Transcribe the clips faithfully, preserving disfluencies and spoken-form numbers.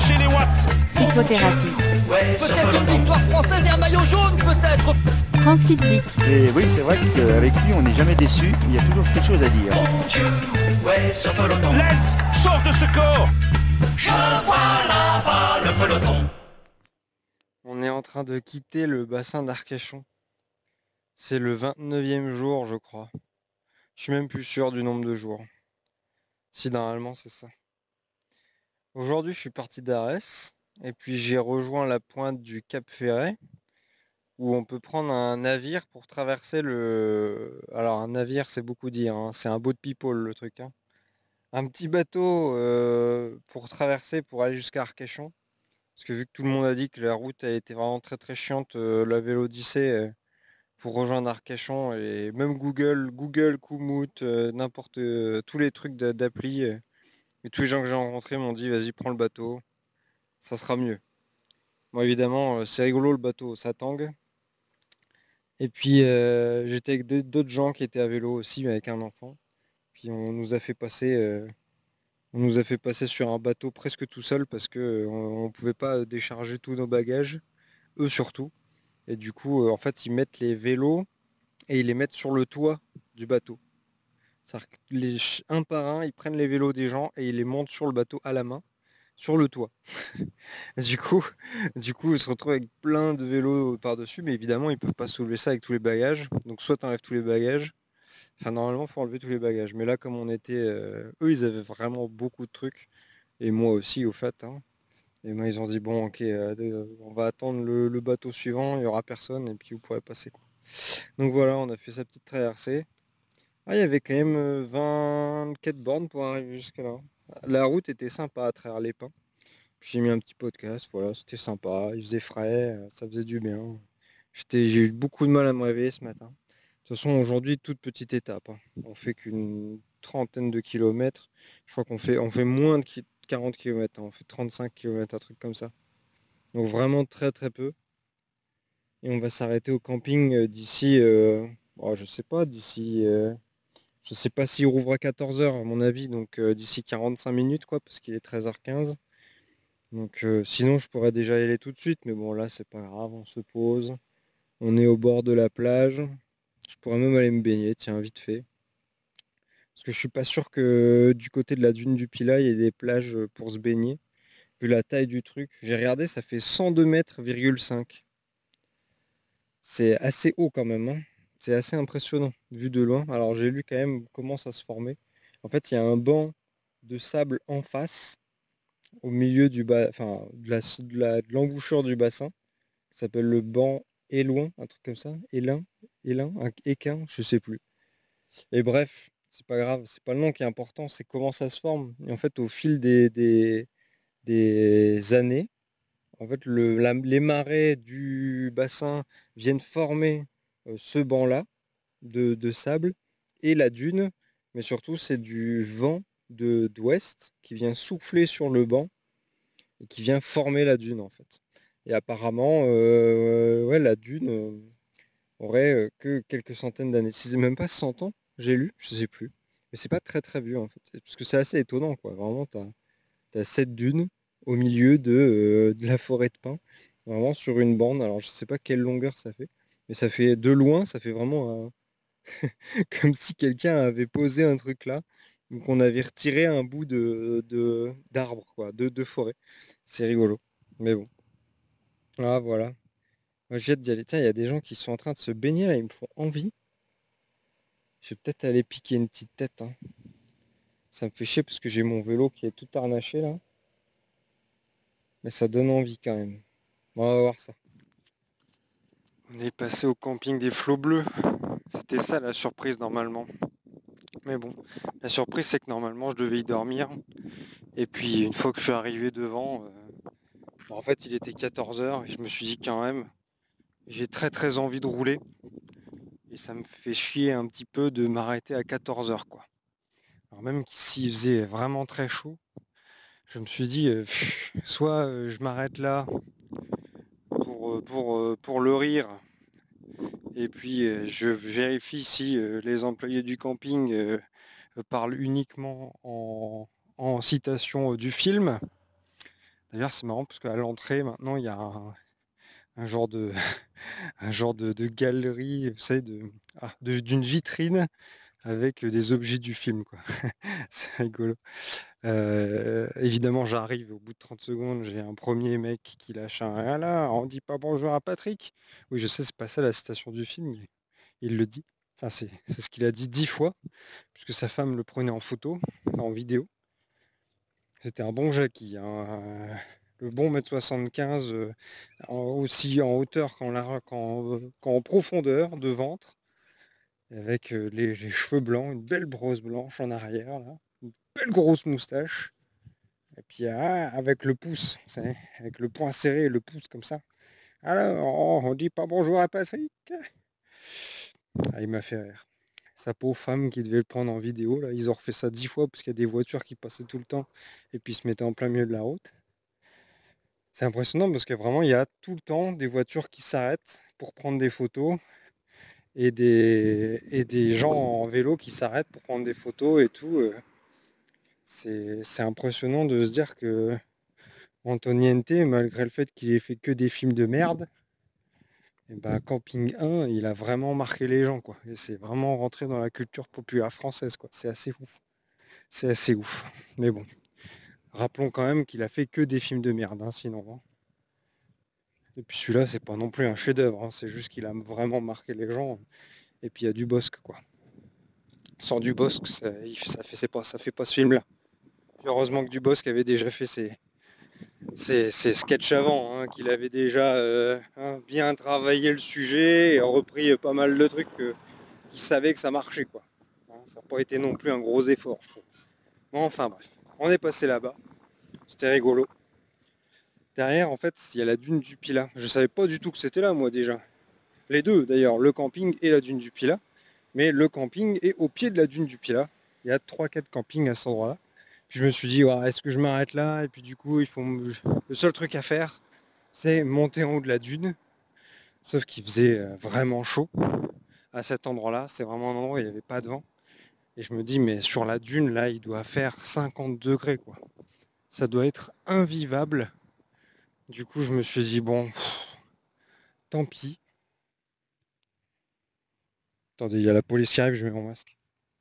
chez les Watts. Cyclothérapie. Ouais, Peut-être une victoire française et un maillot jaune, peut-être. Franck Fitzik. Et oui, c'est vrai qu'avec lui, on n'est jamais déçu. Il y a toujours quelque chose à dire. mon Dieu, ouais, ce peloton. Lens sort de ce corps. Je vois là-bas le peloton. On est en train de quitter le bassin d'Arcachon. C'est le vingt-neuvième jour, je crois. Je suis même plus sûr du nombre de jours. Si, normalement, c'est ça. Aujourd'hui, je suis parti d'Arès. Et puis, j'ai rejoint la pointe du Cap Ferret, où on peut prendre un navire pour traverser le... Alors, un navire, c'est beaucoup dire. Hein. C'est un boat people, le truc. Hein. Un petit bateau euh, pour traverser, pour aller jusqu'à Arcachon. Parce que vu que tout le monde a dit que la route a été vraiment très très chiante, euh, la Vélodyssée, euh, pour rejoindre Arcachon, et même Google, Google, Komoot, euh, n'importe, euh, tous les trucs d'a- d'appli, euh, et tous les gens que j'ai rencontrés m'ont dit vas-y prends le bateau, ça sera mieux. Moi évidemment, euh, c'est rigolo le bateau, ça tangue. Et puis euh, j'étais avec d- d'autres gens qui étaient à vélo aussi, mais avec un enfant. Puis on nous a fait passer, euh, on nous a fait passer sur un bateau presque tout seul parce que euh, on, on pouvait pas décharger tous nos bagages, eux surtout. Et du coup, euh, en fait, ils mettent les vélos et ils les mettent sur le toit du bateau. C'est-à-dire que les, ch- un par un, ils prennent les vélos des gens et ils les montent sur le bateau à la main, sur le toit. Du coup, du coup, ils se retrouvent avec plein de vélos par-dessus, mais évidemment, ils peuvent pas soulever ça avec tous les bagages. Donc soit tu enlèves tous les bagages, enfin normalement, il faut enlever tous les bagages. Mais là, comme on était, euh, eux, ils avaient vraiment beaucoup de trucs, et moi aussi, au fait. Hein. Et moi, ils ont dit, bon, ok, euh, euh, on va attendre le, le bateau suivant, il n'y aura personne, et puis vous pourrez passer, quoi. Donc voilà, on a fait sa petite traversée. Ah, il y avait quand même euh, vingt-quatre bornes pour arriver jusque-là. La route était sympa à travers les pins. Puis j'ai mis un petit podcast, voilà, c'était sympa, il faisait frais, euh, ça faisait du bien. J'étais, j'ai eu beaucoup de mal à me réveiller ce matin. De toute façon, aujourd'hui, toute petite étape. Hein. On fait qu'une trentaine de kilomètres. Je crois qu'on fait, on fait moins de qui- quarante kilomètres, hein. On fait trente-cinq kilomètres, un truc comme ça. Donc vraiment très très peu. Et on va s'arrêter au camping euh, d'ici, euh, oh, je sais pas, d'ici, euh, je sais pas s'il rouvre à quatorze heures à mon avis, donc euh, d'ici quarante-cinq minutes quoi, parce qu'il est treize heures quinze. Donc euh, sinon je pourrais déjà y aller tout de suite, mais bon là c'est pas grave, on se pose. On est au bord de la plage. Je pourrais même aller me baigner, tiens, vite fait. Parce que je suis pas sûr que du côté de la dune du Pilat, il y ait des plages pour se baigner. Vu la taille du truc. J'ai regardé, ça fait cent deux mètres, virgule cinq. C'est assez haut quand même, hein. C'est assez impressionnant, vu de loin. Alors j'ai lu quand même comment ça se formait. En fait, il y a un banc de sable en face, au milieu du bas, enfin, de la, de la- de l'embouchure du bassin, qui s'appelle le banc Éloin, un truc comme ça. Élin, Élin, un Équin, je sais plus. Et bref, c'est pas grave, c'est pas le nom qui est important, c'est comment ça se forme. Et en fait, au fil des, des, des années, en fait, le, la- les marais du bassin viennent former euh, ce banc-là de, de sable et la dune, mais surtout c'est du vent de d'ouest qui vient souffler sur le banc et qui vient former la dune en fait. Et apparemment, euh, ouais, la dune euh, aurait euh, que quelques centaines d'années. Si c'est même pas cent ans, j'ai lu, je sais plus. Mais c'est pas très très vieux en fait. Parce que c'est assez étonnant quoi. Vraiment, t'as, t'as cette dune au milieu de, euh, de la forêt de pins. Vraiment sur une bande. Alors je sais pas quelle longueur ça fait. Mais ça fait de loin, ça fait vraiment comme si quelqu'un avait posé un truc là, ou qu'on avait retiré un bout de, de- d'arbre, quoi, de, de forêt. C'est rigolo. Mais bon. Ah voilà. Moi j'ai hâte d'y aller. Tiens, il y a des gens qui sont en train de se baigner là, ils me font envie. Je vais peut-être aller piquer une petite tête. Hein. Ça me fait chier parce que j'ai mon vélo qui est tout harnaché là. Mais ça donne envie quand même. Bon, on va voir ça. On est passé au camping des Flots Bleus. C'était ça la surprise normalement. Mais bon, la surprise c'est que normalement je devais y dormir. Et puis une fois que je suis arrivé devant, euh, en fait il était quatorze heures et je me suis dit quand même, j'ai très très envie de rouler. Et ça me fait chier un petit peu de m'arrêter à quatorze heures quoi. Alors même s'il faisait vraiment très chaud, je me suis dit, euh, pff, soit euh, je m'arrête là pour, euh, pour, euh, pour le rire, et puis euh, je vérifie si euh, les employés du camping euh, parlent uniquement en, en citation euh, du film. D'ailleurs, c'est marrant parce qu'à l'entrée, maintenant, il y a un, un genre de un genre de, de galerie, vous savez, de, ah, de- d'une vitrine avec des objets du film, quoi. C'est rigolo. Euh, évidemment, j'arrive au bout de trente secondes, j'ai un premier mec qui lâche un «Ah là, on dit pas bonjour à Patrick». Oui, je sais, c'est pas ça la citation du film, mais il le dit. Enfin, c'est c'est ce qu'il a dit dix fois, puisque sa femme le prenait en photo, en vidéo. C'était un bon Jackie, hein, euh, le bon mètre soixante-quinze, euh, en- aussi en hauteur qu'en, lar- qu'en, qu'en profondeur de ventre, avec euh, les, les cheveux blancs, une belle brosse blanche en arrière, là, une belle grosse moustache, et puis ah, avec le pouce, vous savez, avec le poing serré et le pouce comme ça. Alors, on on dit pas bonjour à Patrick? Ah, il m'a fait rire. Sa pauvre femme qui devait le prendre en vidéo, là, ils ont refait ça dix fois parce qu'il y a des voitures qui passaient tout le temps et puis ils se mettaient en plein milieu de la route. C'est impressionnant parce que vraiment, il y a tout le temps des voitures qui s'arrêtent pour prendre des photos et des, et des gens en vélo qui s'arrêtent pour prendre des photos et tout. euh. C'est, c'est impressionnant de se dire que Antoniente, malgré le fait qu'il ait fait que des films de merde, et ben Camping un, il a vraiment marqué les gens, quoi. Et c'est vraiment rentré dans la culture populaire française, quoi. C'est assez ouf. C'est assez ouf. Mais bon, rappelons quand même qu'il a fait que des films de merde, hein, sinon, hein. Et puis celui-là, c'est pas non plus un chef-d'œuvre, hein, c'est juste qu'il a vraiment marqué les gens. Et puis il y a Dubosc, quoi. Sans Dubosc, ça, il- ça fait, c'est pas, ça fait pas ce film-là. Puis heureusement que Dubosc avait déjà fait ses, ses, ses sketchs avant, hein, qu'il avait déjà euh, hein, bien travaillé le sujet et repris euh, pas mal de trucs euh, qu'il savait que ça marchait, quoi. Hein, ça n'a pas été non plus un gros effort, je trouve. Bon, enfin bref, on est passé là-bas. C'était rigolo. Derrière, en fait, il y a la dune du Pilat. Je savais pas du tout que c'était là, moi, déjà. Les deux, d'ailleurs, le camping et la dune du Pilat. Mais le camping est au pied de la dune du Pilat. Il y a trois quatre campings à cet endroit-là. Puis je me suis dit, ouais, est-ce que je m'arrête là? Et puis du coup, ils font... le seul truc à faire, c'est monter en haut de la dune. Sauf qu'il faisait euh, vraiment chaud à cet endroit-là. C'est vraiment un endroit où il n'y avait pas de vent. Et je me dis, mais sur la dune, là, il doit faire cinquante degrés, quoi. Ça doit être invivable. Du coup, je me suis dit, bon, pff, tant pis. Attendez, il y a la police qui arrive, je mets mon masque.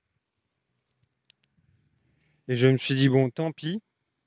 Et je me suis dit, bon, tant pis.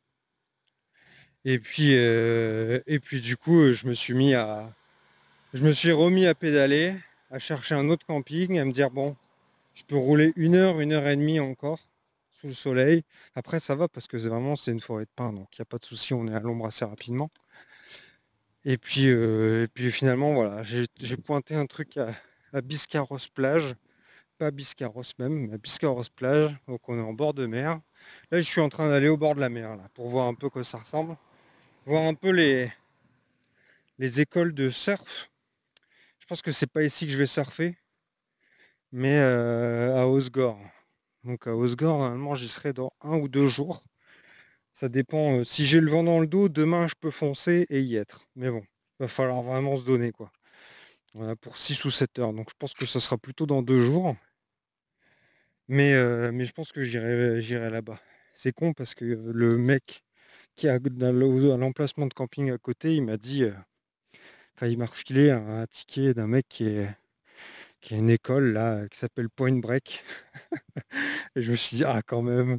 Et puis, euh, et puis du coup, je me suis mis à, je me suis remis à pédaler, à chercher un autre camping, à me dire bon, je peux rouler une heure, une heure et demie encore sous le soleil. Après, ça va parce que c'est vraiment c'est une forêt de pins, donc il n'y a pas de souci, on est à l'ombre assez rapidement. Et puis, euh, et puis finalement, voilà, j'ai j'ai pointé un truc à, à Biscarrosse plage, pas Biscarrosse même, mais à Biscarrosse plage. Donc on est en bord de mer. Là, je suis en train d'aller au bord de la mer là, pour voir un peu quoi ça ressemble, voir un peu les les écoles de surf. Je pense que c'est pas ici que je vais surfer, mais euh, à Osgore. Donc à Osgore, normalement, j'y serai dans un ou deux jours. Ça dépend. euh, si j'ai le vent dans le dos, demain, je peux foncer et y être. Mais bon, il va falloir vraiment se donner, quoi. On a pour six ou sept heures. Donc je pense que ça sera plutôt dans deux jours. Mais, euh, mais je pense que j'irai j'irai là-bas. C'est con parce que le mec qui a dans le- à l'emplacement de camping à côté, il m'a dit, euh, enfin, il m'a refilé un, un ticket d'un mec qui est qui a une école là qui s'appelle Point Break. Et je me suis dit, ah quand même,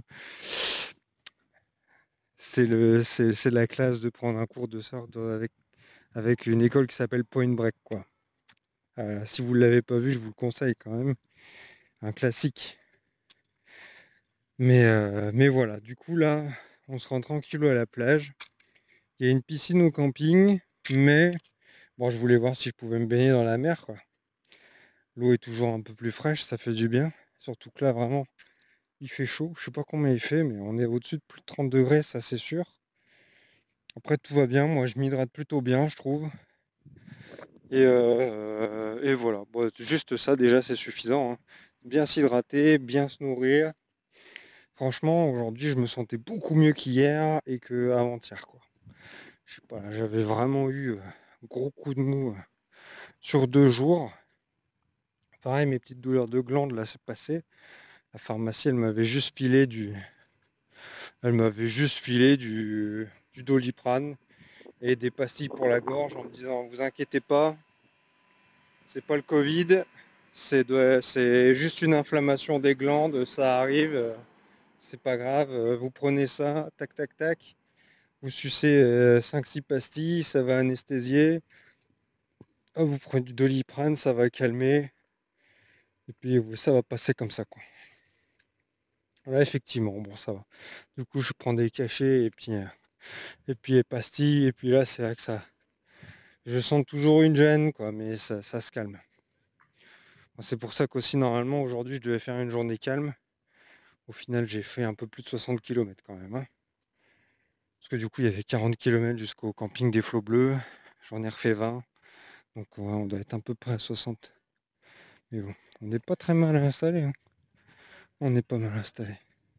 c'est le c'est, c'est la classe de prendre un cours de surf dans- avec, avec une école qui s'appelle Point Break, quoi. Euh, si vous ne l'avez pas vu, je vous le conseille quand même. Un classique. Mais, euh, mais voilà, du coup là, on se rend tranquillou à la plage. Il y a une piscine au camping, mais bon, je voulais voir si je pouvais me baigner dans la mer, quoi. L'eau est toujours un peu plus fraîche, ça fait du bien. Surtout que là, vraiment, il fait chaud. Je sais pas combien il fait, mais on est au-dessus de plus de trente degrés, ça c'est sûr. Après, tout va bien. Moi, je m'hydrate plutôt bien, je trouve. Et, euh, et voilà. Bon, juste ça, déjà, c'est suffisant, hein. Bien s'hydrater, bien se nourrir. Franchement, aujourd'hui, je me sentais beaucoup mieux qu'hier et qu'avant-hier, quoi. Je sais pas, là, j'avais vraiment eu euh, un gros coup de mou euh, sur deux jours. Pareil, mes petites douleurs de glandes, là, c'est passé. La pharmacie, elle m'avait juste filé du... Elle m'avait juste filé du... du Doliprane et des pastilles pour la gorge en me disant vous inquiétez pas, c'est pas le Covid, c'est de, c'est juste une inflammation des glandes, ça arrive, euh, c'est pas grave, euh, vous prenez ça, tac tac tac, vous sucez euh, cinq six pastilles, ça va anesthésier, ah, vous prenez du Doliprane, ça va calmer, et puis euh, ça va passer comme ça quoi. Là effectivement, bon ça va. Du coup je prends des cachets et puis euh, et puis les pastilles, et puis là c'est vrai que ça. Je sens toujours une gêne quoi, mais ça, ça se calme. C'est pour ça qu'aussi normalement aujourd'hui je devais faire une journée calme. Au final j'ai fait un peu plus de soixante kilomètres quand même. Hein. Parce que du coup il y avait quarante kilomètres jusqu'au camping des Flots Bleus. J'en ai refait vingt. Donc ouais, on doit être à peu près à soixante. Mais bon, on n'est pas très mal installé. Hein. On n'est pas mal installé.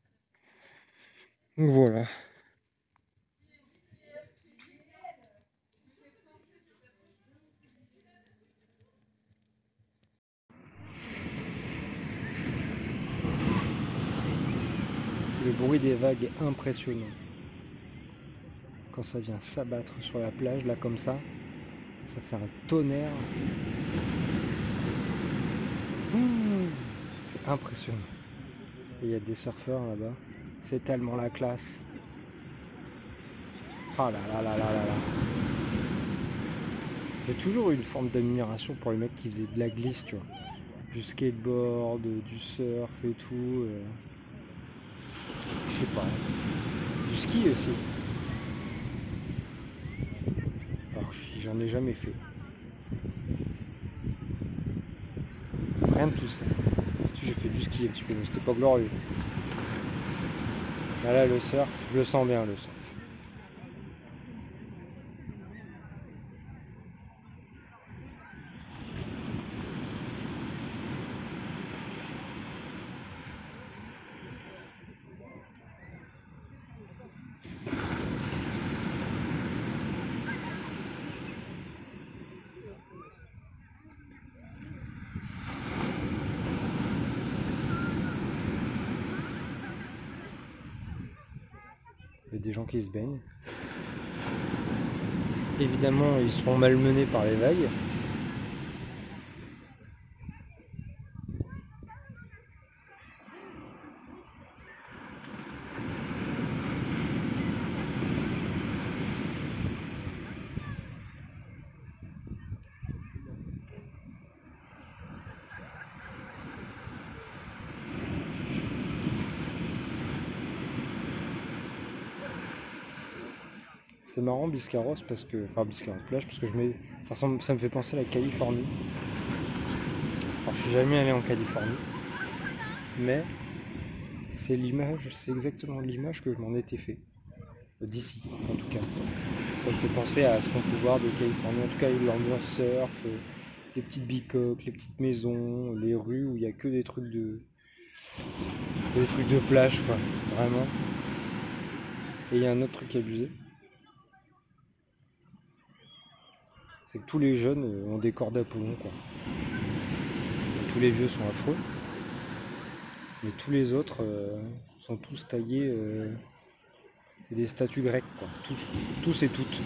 Donc voilà. Le bruit des vagues est impressionnant. Quand ça vient s'abattre sur la plage, là comme ça, ça fait un tonnerre. Mmh, c'est impressionnant. Et il y a des surfeurs là-bas. C'est tellement la classe. Oh là là là là là là. Il y a toujours eu une forme d'admiration pour les mecs qui faisaient de la glisse, tu vois. Du skateboard, du surf et tout. Euh... Je sais pas. Du ski aussi. Alors j'en ai jamais fait. Rien de tout ça. Si j'ai fait du ski un petit peu, mais c'était pas glorieux. Là, là le surf, je le sens bien le surf. Il y a des gens qui se baignent. Évidemment, ils se font malmener par les vagues. C'est marrant Biscarrosse parce que. Enfin Biscarrosse plage parce que je mets. Ça ressemble. Ça me fait penser à la Californie. Alors je suis jamais allé en Californie. Mais c'est l'image, c'est exactement l'image que je m'en étais fait. D'ici, en tout cas. Ça me fait penser à ce qu'on peut voir de Californie. En tout cas, l'ambiance surf, les petites bicoques, les petites maisons, les rues où il n'y a que des trucs de. Des trucs de plage quoi. Vraiment. Et il y a un autre truc abusé. C'est que tous les jeunes ont des corps d'Apollon quoi. Tous les vieux sont affreux. Mais tous les autres euh, sont tous taillés. Euh, c'est des statues grecques quoi. Tous, tous et toutes.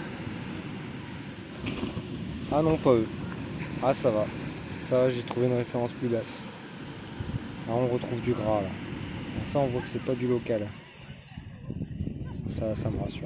Ah non pas eux. Ah ça va. Ça va, j'ai trouvé une référence plus basse. Là on retrouve du gras là. Ça on voit que c'est pas du local. Ça, ça me rassure.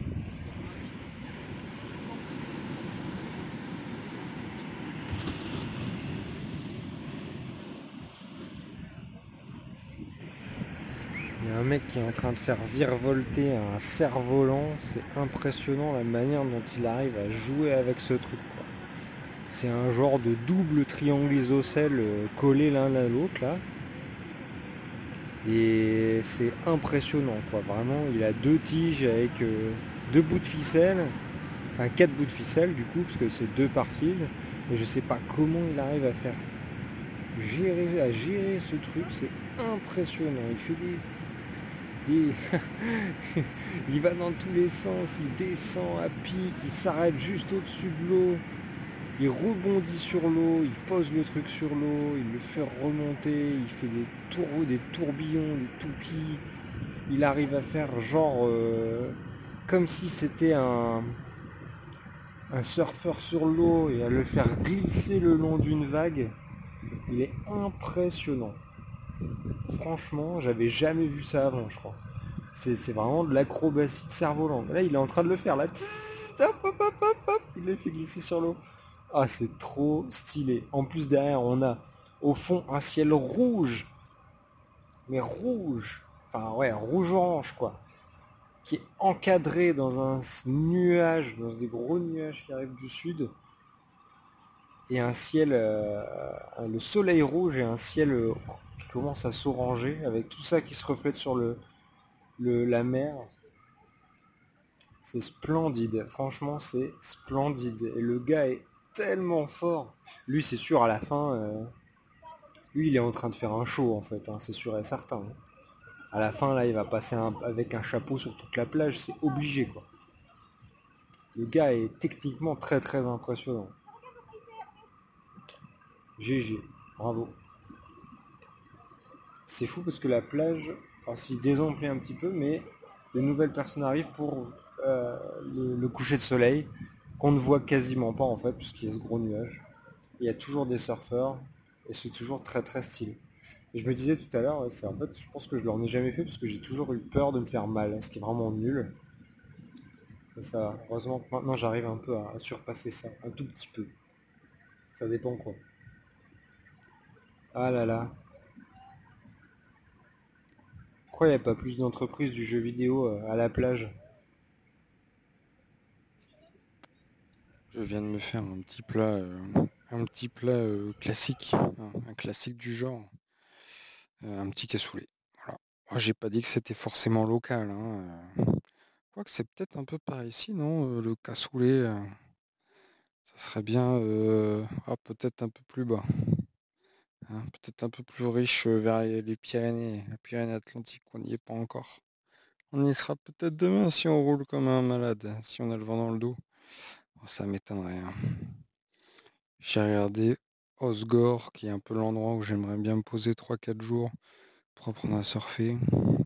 Il y a un mec qui est en train de faire virevolter un cerf-volant. C'est impressionnant la manière dont il arrive à jouer avec ce truc. Quoi. C'est un genre de double triangle isocèle collé l'un à l'autre là. Et c'est impressionnant quoi. Vraiment, il a deux tiges avec euh, deux bouts de ficelle. Enfin quatre bouts de ficelle du coup, parce que c'est deux parties. Et je sais pas comment il arrive à faire gérer, à gérer ce truc. C'est impressionnant. Il fait des... il va dans tous les sens, il descend à pic, il s'arrête juste au-dessus de l'eau, il rebondit sur l'eau, il pose le truc sur l'eau, il le fait remonter, il fait des tours, des tourbillons, des toupies, il arrive à faire genre euh, comme si c'était un, un surfeur sur l'eau et à le faire glisser le long d'une vague. Il est impressionnant. Franchement, j'avais jamais vu ça avant, je crois. C'est, c'est vraiment de l'acrobatie de cerf-volant. Là, il est en train de le faire, là. Tss, hop, hop, hop, hop, hop. Il le fait glisser sur l'eau. Ah, c'est trop stylé. En plus, derrière, on a au fond un ciel rouge. Mais rouge. Enfin, ouais, rouge-orange, quoi. Qui est encadré dans un nuage, dans des gros nuages qui arrivent du sud. Et un ciel, euh, le soleil rouge et un ciel euh, qui commence à s'oranger avec tout ça qui se reflète sur le, le la mer. C'est splendide, franchement c'est splendide. Et le gars est tellement fort. Lui c'est sûr à la fin, euh, lui il est en train de faire un show en fait, hein, c'est sûr et certain. Hein. À la fin là il va passer un, avec un chapeau sur toute la plage, c'est obligé quoi. Le gars est techniquement très très impressionnant. G G, bravo. C'est fou parce que la plage, alors, s'il se désemplit un petit peu, mais de nouvelles personnes arrivent pour euh, le, le coucher de soleil, qu'on ne voit quasiment pas en fait, puisqu'il y a ce gros nuage. Il y a toujours des surfeurs, et c'est toujours très très stylé. Et je me disais tout à l'heure, c'est en fait, je pense que je leur ai jamais fait, parce que j'ai toujours eu peur de me faire mal, ce qui est vraiment nul. Et ça, heureusement que maintenant j'arrive un peu à, à surpasser ça, un tout petit peu. Ça dépend quoi. Ah là là. Pourquoi il n'y a pas plus d'entreprises du jeu vidéo à la plage? Je viens de me faire un petit plat, euh, un petit plat euh, classique, hein, un classique du genre, euh, un petit cassoulet. Voilà. Moi, j'ai pas dit que c'était forcément local. Hein, euh. Quoique c'est peut-être un peu par ici, non? euh, Le cassoulet, euh, ça serait bien, euh, ah, peut-être un peu plus bas. Hein, peut-être un peu plus riche euh, vers les les Pyrénées, les Pyrénées-Atlantiques, on n'y est pas encore. On y sera peut-être demain si on roule comme un malade, si on a le vent dans le dos. Oh, ça m'étonnerait. Hein. J'ai regardé Osgore, qui est un peu l'endroit où j'aimerais bien me poser trois quatre jours pour apprendre à surfer.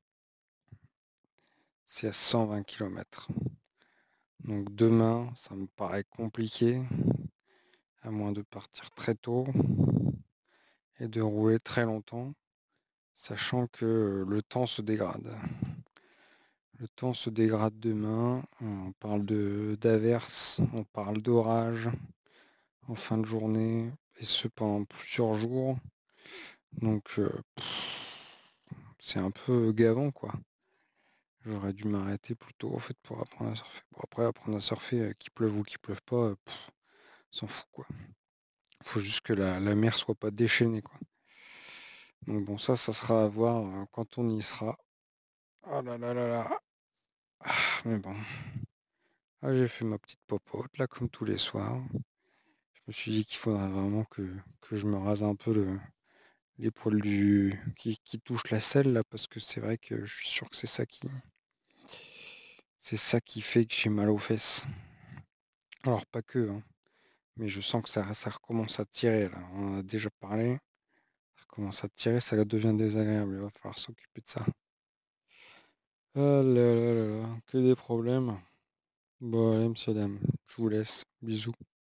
C'est à cent vingt kilomètres. Donc demain, ça me paraît compliqué, à moins de partir très tôt et de rouler très longtemps, sachant que euh, le temps se dégrade. Le temps se dégrade demain, on parle de d'averses, on parle d'orage en fin de journée, et ce pendant plusieurs jours. Donc euh, pff, c'est un peu gavant quoi. J'aurais dû m'arrêter plus tôt en fait pour apprendre à surfer. Bon après apprendre à surfer, euh, qu'il pleuve ou qu'il pleuve pas, euh, pff, s'en fout quoi. Faut juste que la, la mer soit pas déchaînée quoi. Donc bon ça ça sera à voir euh, quand on y sera. Ah là là là là. Ah, mais bon. Ah, j'ai fait ma petite popote là comme tous les soirs. Je me suis dit qu'il faudrait vraiment que, que je me rase un peu le, les poils du qui, qui touchent la selle là parce que c'est vrai que je suis sûr que c'est ça qui c'est ça qui fait que j'ai mal aux fesses. Alors pas que, hein, mais je sens que ça, ça recommence à tirer là. On en a déjà parlé. Ça recommence à tirer, ça devient désagréable. Il va falloir s'occuper de ça. Ah là là là là, que des problèmes. Bon allez monsieur dame, je vous laisse. Bisous.